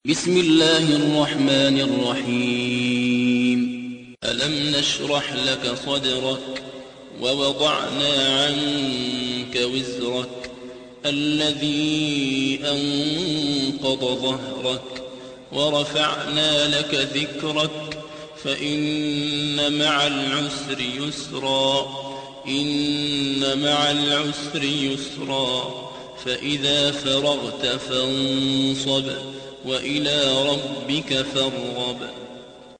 بسم الله الرحمن الرحيم. ألم نشرح لك صدرك ووضعنا عنك وزرك الذي أنقض ظهرك ورفعنا لك ذكرك فإن مع العسر يسرا إن مع العسر يسرا فإذا فرغت فانصب وإلى ربك فارغب.